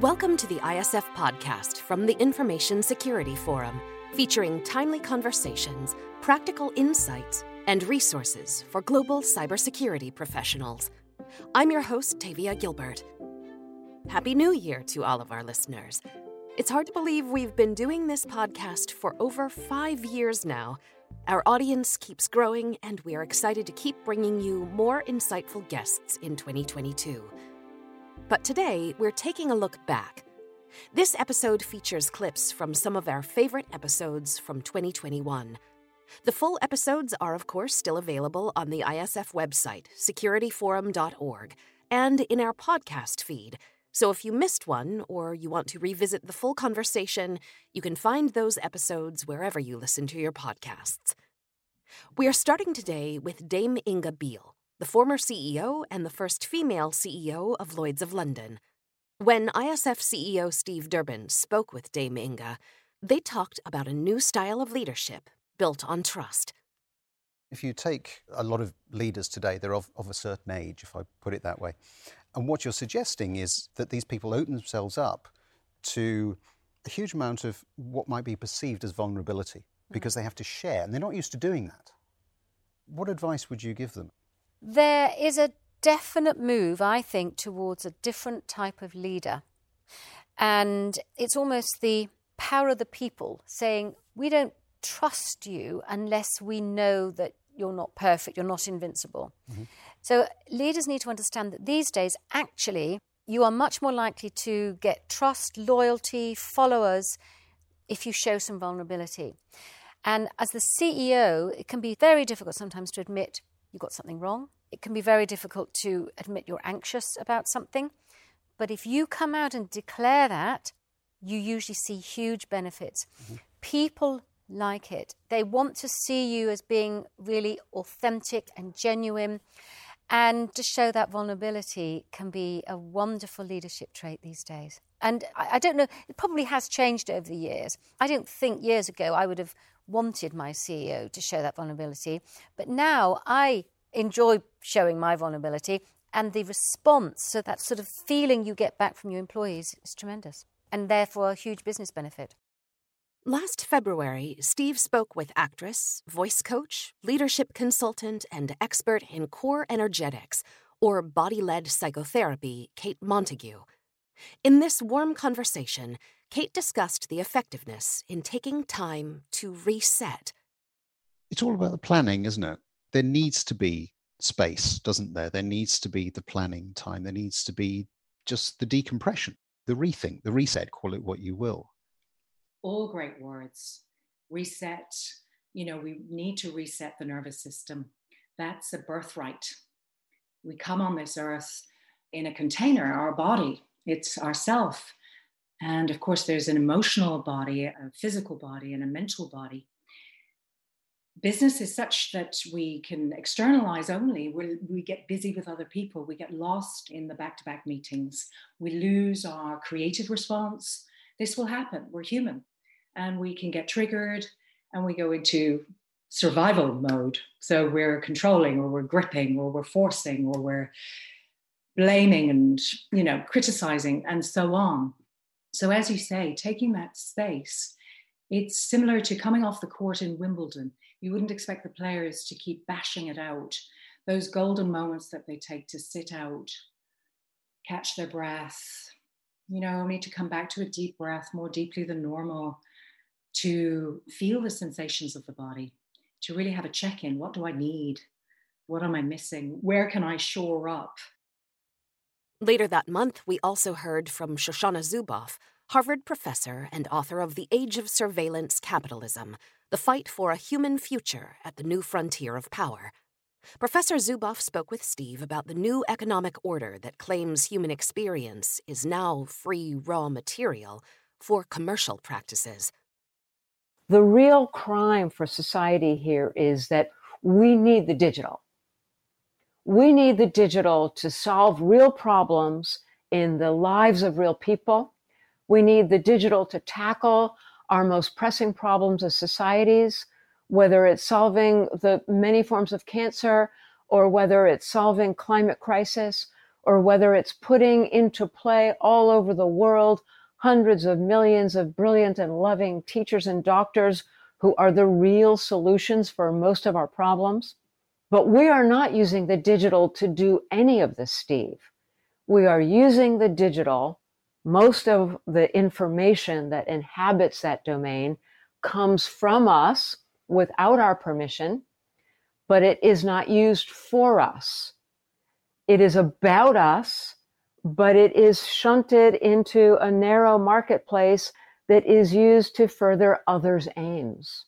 Welcome to the ISF podcast from the Information Security Forum, featuring timely conversations, practical insights, and resources for global cybersecurity professionals. I'm your host, Tavia Gilbert. Happy New Year to all of our listeners. It's hard to believe we've been doing this podcast for over 5 years now. Our audience keeps growing, and we are excited to keep bringing you more insightful guests in 2022. But today, we're taking a look back. This episode features clips from some of our favorite episodes from 2021. The full episodes are, of course, still available on the ISF website, securityforum.org, and in our podcast feed. So if you missed one or you want to revisit the full conversation, you can find those episodes wherever you listen to your podcasts. We are starting today with Dame Inga Beale, the former CEO and the first female CEO of Lloyd's of London. When ISF CEO Steve Durbin spoke with Dame Inga, they talked about a new style of leadership built on trust. If you take a lot of leaders today, they're of a certain age, if I put it that way. And what you're suggesting is that these people open themselves up to a huge amount of what might be perceived as vulnerability because they have to share, and they're not used to doing that. What advice would you give them? There is a definite move, I think, towards a different type of leader. And it's almost the power of the people saying, we don't trust you unless we know that you're not perfect, you're not invincible. Mm-hmm. So leaders need to understand that these days, actually, you are much more likely to get trust, loyalty, followers if you show some vulnerability. And as the CEO, it can be very difficult sometimes to admit you got something wrong. It can be very difficult to admit you're anxious about something. But if you come out and declare that, you usually see huge benefits. Mm-hmm. People like it. They want to see you as being really authentic and genuine. And to show that vulnerability can be a wonderful leadership trait these days. And I don't know, it probably has changed over the years. I don't think years ago I would have wanted my CEO to show that vulnerability. But now I enjoy showing my vulnerability, and the response, so that sort of feeling you get back from your employees is tremendous, and therefore a huge business benefit. Last February, Steve spoke with actress, voice coach, leadership consultant, and expert in core energetics, or body-led psychotherapy, Kate Montague. In this warm conversation, Kate discussed the effectiveness in taking time to reset. It's all about the planning, isn't it? There needs to be space, doesn't there? There needs to be the planning time. There needs to be just the decompression, the rethink, the reset, call it what you will. All great words. Reset. We need to reset the nervous system. That's a birthright. We come on this earth in a container, our body. It's ourself. And of course, there's an emotional body, a physical body, and a mental body. Business is such that we can externalize only. We get busy with other people. We get lost in the back-to-back meetings. We lose our creative response. This will happen. We're human. And we can get triggered and we go into survival mode. So we're controlling, or we're gripping, or we're forcing, or we're blaming and, criticizing, and so on. So as you say, taking that space, it's similar to coming off the court in Wimbledon. You wouldn't expect the players to keep bashing it out. Those golden moments that they take to sit out, catch their breath, need to come back to a deep breath more deeply than normal, to feel the sensations of the body, to really have a check-in. What do I need? What am I missing? Where can I shore up? Later that month, we also heard from Shoshana Zuboff, Harvard professor and author of The Age of Surveillance Capitalism, The Fight for a Human Future at the New Frontier of Power. Professor Zuboff spoke with Steve about the new economic order that claims human experience is now free raw material for commercial practices. The real crime for society here is that we need the digital. We need the digital to solve real problems in the lives of real people. We need the digital to tackle our most pressing problems as societies, whether it's solving the many forms of cancer, or whether it's solving climate crisis, or whether it's putting into play all over the world hundreds of millions of brilliant and loving teachers and doctors who are the real solutions for most of our problems. But we are not using the digital to do any of this, Steve. We are using the digital. Most of the information that inhabits that domain comes from us without our permission, but it is not used for us. It is about us, but it is shunted into a narrow marketplace that is used to further others' aims.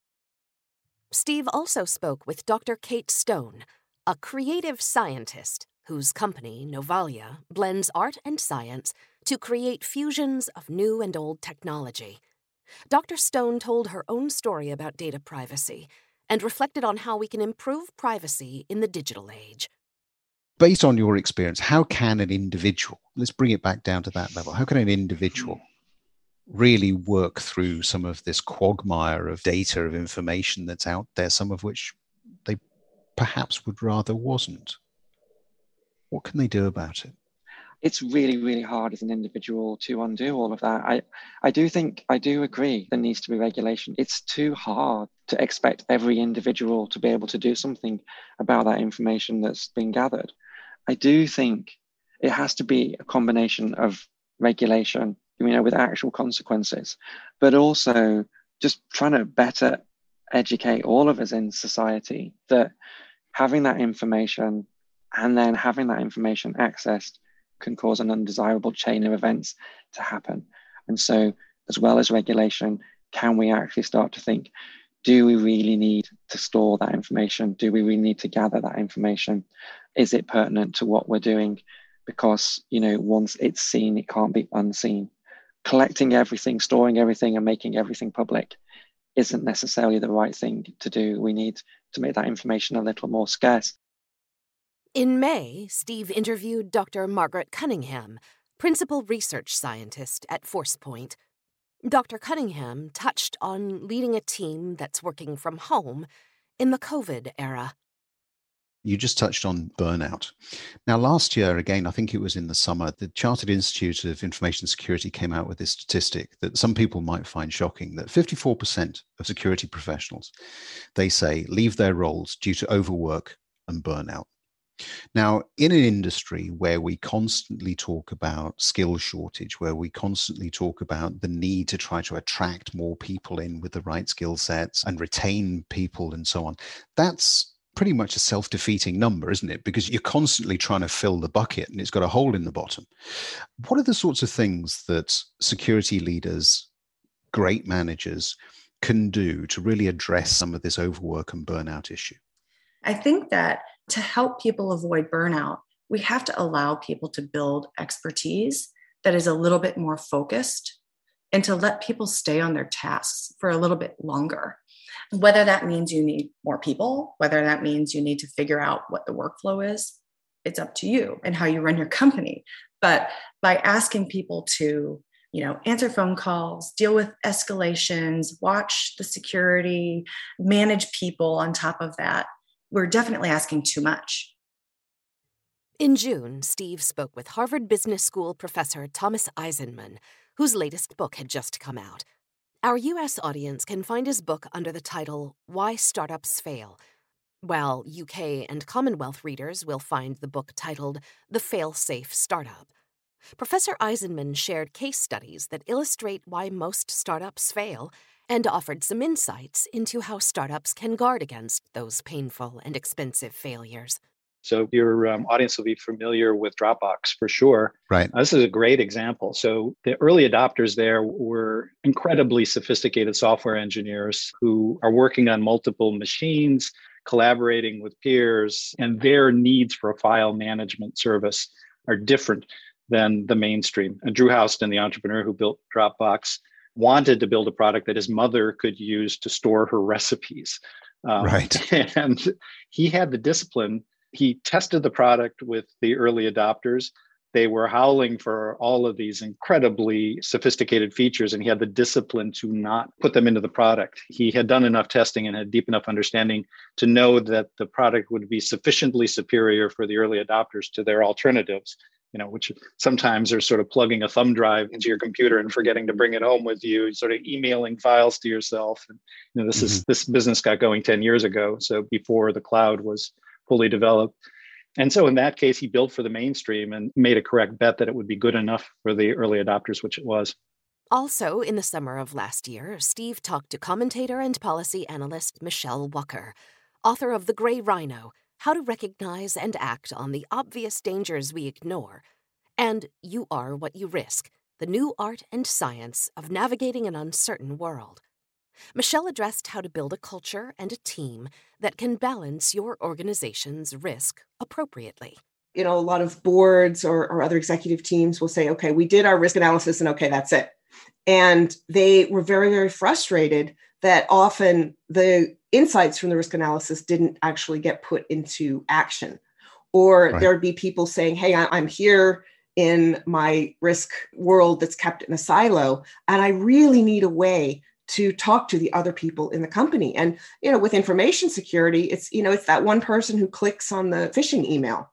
Steve also spoke with Dr. Kate Stone, a creative scientist whose company, Novalia, blends art and science to create fusions of new and old technology. Dr. Stone told her own story about data privacy and reflected on how we can improve privacy in the digital age. Based on your experience, how can an individual, let's bring it back down to that level, how can an individual really work through some of this quagmire of data, of information that's out there, some of which they perhaps would rather wasn't? What can they do about it? It's really, really hard as an individual to undo all of that. I do agree there needs to be regulation. It's too hard to expect every individual to be able to do something about that information that's been gathered. I do think it has to be a combination of regulation, with actual consequences, but also just trying to better educate all of us in society that having that information and then having that information accessed can cause an undesirable chain of events to happen. And so, as well as regulation, can we actually start to think, do we really need to store that information? Do we really need to gather that information? Is it pertinent to what we're doing? Because, once it's seen, it can't be unseen. Collecting everything, storing everything, and making everything public isn't necessarily the right thing to do. We need to make that information a little more scarce. In May, Steve interviewed Dr. Margaret Cunningham, principal research scientist at ForcePoint. Dr. Cunningham touched on leading a team that's working from home in the COVID era. You just touched on burnout. Now, last year, again, I think it was in the summer, the Chartered Institute of Information Security came out with this statistic that some people might find shocking, that 54% of security professionals, they say, leave their roles due to overwork and burnout. Now, in an industry where we constantly talk about skill shortage, where we constantly talk about the need to try to attract more people in with the right skill sets and retain people and so on, that's pretty much a self-defeating number, isn't it? Because you're constantly trying to fill the bucket and it's got a hole in the bottom. What are the sorts of things that security leaders, great managers, can do to really address some of this overwork and burnout issue? I think that to help people avoid burnout, we have to allow people to build expertise that is a little bit more focused and to let people stay on their tasks for a little bit longer. Whether that means you need more people, whether that means you need to figure out what the workflow is, it's up to you and how you run your company. But by asking people to, answer phone calls, deal with escalations, watch the security, manage people on top of that, we're definitely asking too much. In June, Steve spoke with Harvard Business School professor Thomas Eisenman, whose latest book had just come out. Our U.S. audience can find his book under the title Why Startups Fail, while UK and Commonwealth readers will find the book titled The Fail-Safe Startup. Professor Eisenman shared case studies that illustrate why most startups fail and offered some insights into how startups can guard against those painful and expensive failures. So your audience will be familiar with Dropbox for sure. Right. This is a great example. So the early adopters there were incredibly sophisticated software engineers who are working on multiple machines, collaborating with peers, and their needs for a file management service are different than the mainstream. And Drew Houston, the entrepreneur who built Dropbox, wanted to build a product that his mother could use to store her recipes. Right. And he had the discipline. He tested the product with the early adopters, they were howling for all of these incredibly sophisticated features, and he had the discipline to not put them into the product. He had done enough testing and had deep enough understanding to know that the product would be sufficiently superior for the early adopters to their alternatives, which sometimes are sort of plugging a thumb drive into your computer and forgetting to bring it home with you, sort of emailing files to yourself. And this business got going 10 years ago, so before the cloud was fully developed. And so in that case, he built for the mainstream and made a correct bet that it would be good enough for the early adopters, which it was. Also, in the summer of last year, Steve talked to commentator and policy analyst Michelle Walker, author of The Gray Rhino, How to Recognize and Act on the Obvious Dangers We Ignore, and You Are What You Risk, the new art and science of navigating an uncertain world. Michelle addressed how to build a culture and a team that can balance your organization's risk appropriately. A lot of boards or other executive teams will say, okay, we did our risk analysis and okay, that's it. And they were very, very frustrated that often the insights from the risk analysis didn't actually get put into action. Or Right. There would be people saying, hey, I'm here in my risk world that's kept in a silo, and I really need a way to talk to the other people in the company. And, with information security, it's that one person who clicks on the phishing email,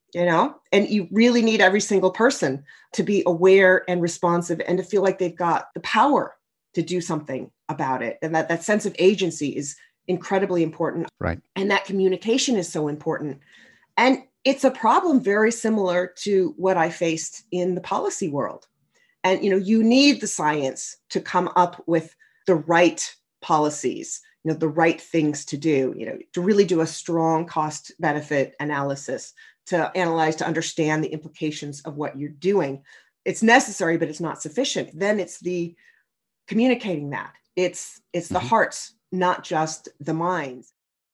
and you really need every single person to be aware and responsive and to feel like they've got the power to do something about it. And that sense of agency is incredibly important. Right. And that communication is so important. And it's a problem very similar to what I faced in the policy world. And, you need the science to come up with the right policies, the right things to do, to really do a strong cost benefit analysis, to analyze, to understand the implications of what you're doing. It's necessary, but it's not sufficient. Then it's the communicating that. It's the hearts, not just the minds.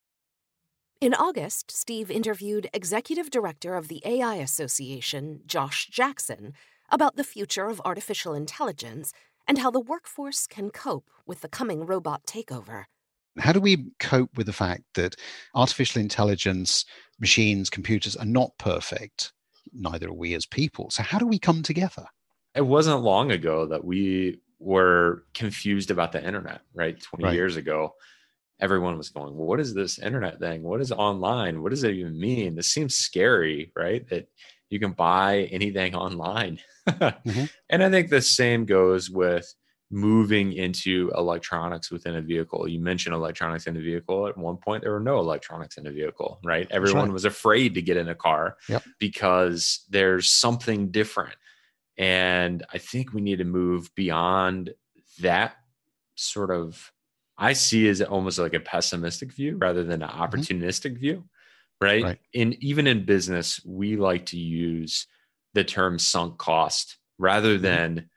In August, Steve interviewed Executive Director of the AI Association, Josh Jackson, about the future of artificial intelligence and how the workforce can cope with the coming robot takeover. How do we cope with the fact that artificial intelligence, machines, computers are not perfect? Neither are we as people. So how do we come together? It wasn't long ago that we were confused about the internet, right? 20 years ago, everyone was going, well, what is this internet thing? What is online? What does it even mean? This seems scary, right? That you can buy anything online. And I think the same goes with moving into electronics within a vehicle. You mentioned electronics in a vehicle. At one point, there were no electronics in a vehicle, right? Everyone was afraid to get in a car because there's something different. And I think we need to move beyond that sort of, I see as almost like a pessimistic view rather than an opportunistic view, right? And even in business, we like to use the term sunk cost rather than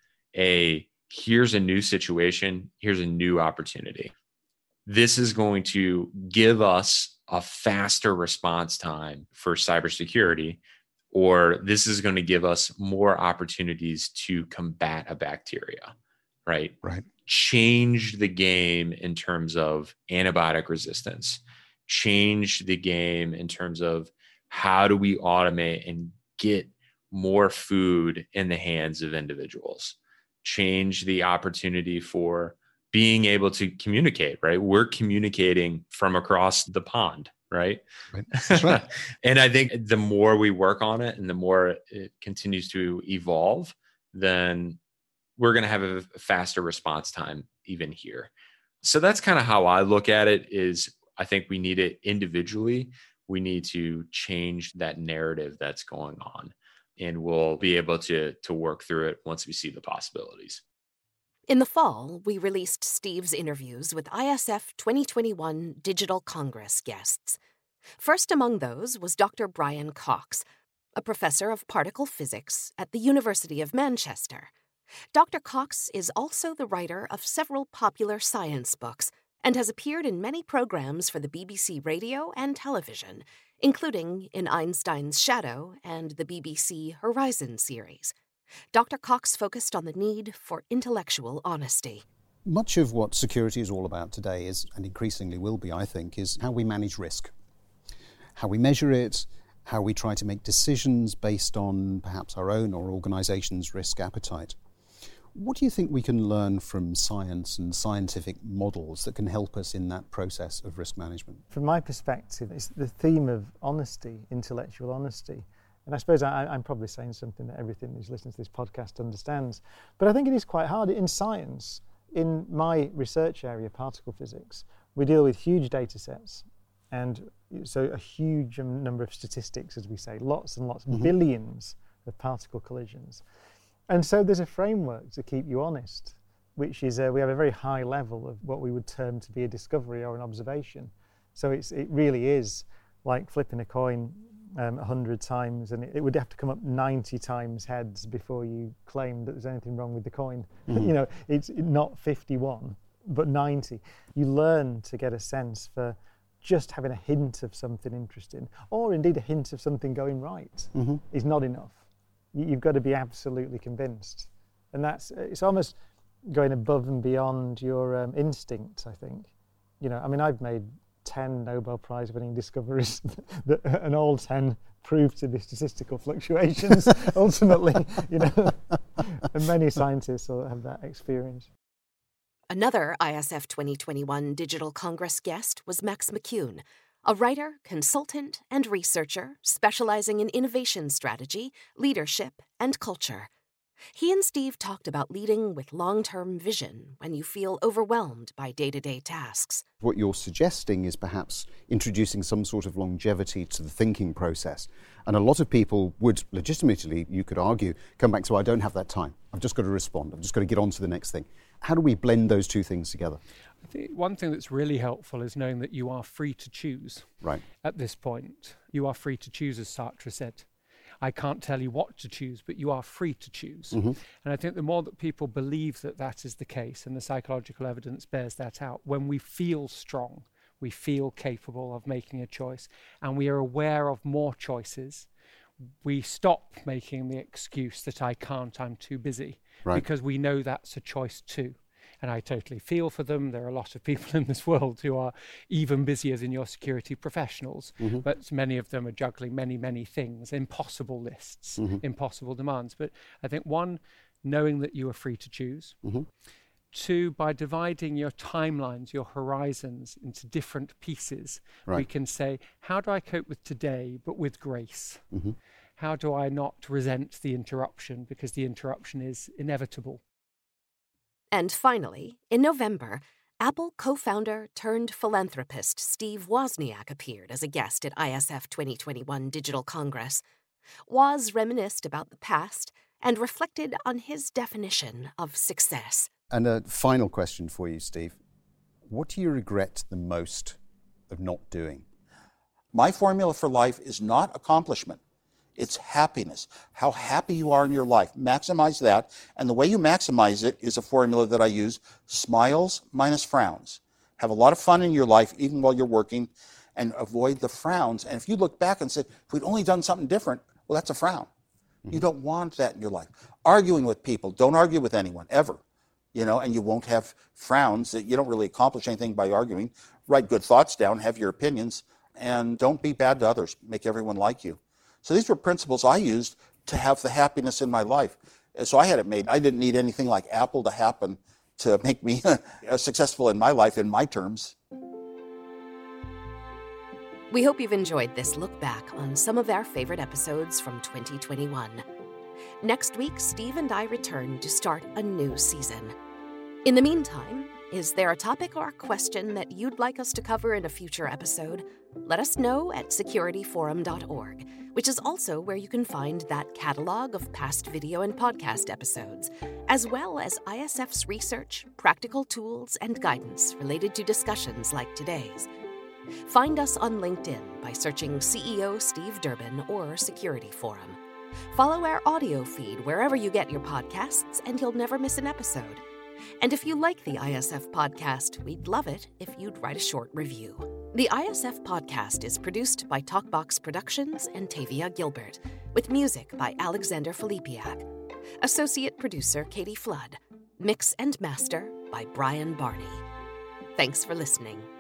here's a new situation, here's a new opportunity. This is going to give us a faster response time for cybersecurity, or this is going to give us more opportunities to combat a bacteria, right? Change the game in terms of antibiotic resistance, change the game in terms of how do we automate and get more food in the hands of individuals, change the opportunity for being able to communicate, right? We're communicating from across the pond, right? That's right. And I think the more we work on it and the more it continues to evolve, then we're going to have a faster response time even here. So that's kind of how I look at it. Is I think we need it individually. We need to change that narrative that's going on, and we'll be able to work through it once we see the possibilities. In the fall, we released Steve's interviews with ISF 2021 Digital Congress guests. First among those was Dr. Brian Cox, a professor of particle physics at the University of Manchester. Dr. Cox is also the writer of several popular science books and has appeared in many programs for the BBC radio and television, including in Einstein's Shadow and the BBC Horizon series. Dr. Cox focused on the need for intellectual honesty. Much of what security is all about today is, and increasingly will be, I think, is how we manage risk, how we measure it, how we try to make decisions based on perhaps our own or organisation's risk appetite. What do you think we can learn from science and scientific models that can help us in that process of risk management? From my perspective, it's the theme of honesty, intellectual honesty. And I suppose I'm probably saying something that everyone who's listening to this podcast understands. But I think it is quite hard. In science, in my research area, particle physics, we deal with huge data sets. And so a huge number of statistics, as we say, lots and lots, billions of particle collisions. And so there's a framework to keep you honest, which is we have a very high level of what we would term to be a discovery or an observation. So it really is like flipping a coin 100 times, and it would have to come up 90 times heads before you claim that there's anything wrong with the coin. You know, it's not 51, but 90. You learn to get a sense for just having a hint of something interesting, or indeed a hint of something going right, is not enough. You've got to be absolutely convinced. And it's almost going above and beyond your instinct, I think. You know, I mean, I've made 10 Nobel Prize winning discoveries and all 10 proved to be statistical fluctuations ultimately, you know. And many scientists will have that experience. Another ISF 2021 Digital Congress guest was Max McCune, a writer, consultant, and researcher specializing in innovation strategy, leadership, and culture. He and Steve talked about leading with long-term vision when you feel overwhelmed by day-to-day tasks. What you're suggesting is perhaps introducing some sort of longevity to the thinking process. And a lot of people would legitimately, you could argue, come back to, I don't have that time. I've just got to respond. I've just got to get on to the next thing. How do we blend those two things together? I think one thing that's really helpful is knowing that you are free to choose. Right. At this point, you are free to choose, as Sartre said. I can't tell you what to choose, but you are free to choose. And I think the more that people believe that that is the case, and the psychological evidence bears that out, when we feel strong, we feel capable of making a choice, and we are aware of more choices, we stop making the excuse that I can't, I'm too busy, because we know that's a choice too. And I totally feel for them. There are a lot of people in this world who are even busier than your security professionals, but many of them are juggling many, many things, impossible lists, impossible demands. But I think one, knowing that you are free to choose. Two, by dividing your timelines, your horizons into different pieces, we can say, how do I cope with today, but with grace? How do I not resent the interruption, because the interruption is inevitable? And finally, in November, Apple co-founder turned philanthropist Steve Wozniak appeared as a guest at ISF 2021 Digital Congress. Woz reminisced about the past and reflected on his definition of success. And a final question for you, Steve. What do you regret the most of not doing? My formula for life is not accomplishment. It's happiness. How happy you are in your life. Maximize that. And the way you maximize it is a formula that I use: smiles minus frowns. Have a lot of fun in your life, even while you're working, and avoid the frowns. And if you look back and said, if we'd only done something different, well, that's a frown. You don't want that in your life. Arguing with people, don't argue with anyone, ever. You know, and you won't have frowns. You don't really accomplish anything by arguing. Write good thoughts down, have your opinions, and don't be bad to others. Make everyone like you. So these were principles I used to have the happiness in my life. So I had it made. I didn't need anything like Apple to happen to make me successful in my life, in my terms. We hope you've enjoyed this look back on some of our favorite episodes from 2021. Next week, Steve and I return to start a new season. In the meantime, is there a topic or a question that you'd like us to cover in a future episode? Let us know at securityforum.org, which is also where you can find that catalog of past video and podcast episodes, as well as ISF's research, practical tools, and guidance related to discussions like today's. Find us on LinkedIn by searching CEO Steve Durbin or Security Forum. Follow our audio feed wherever you get your podcasts, and you'll never miss an episode. And if you like the ISF podcast, we'd love it if you'd write a short review. The ISF podcast is produced by Talkbox Productions and Tavia Gilbert, with music by Alexander Filipiak. Associate producer Katie Flood. Mix and master by Brian Barney. Thanks for listening.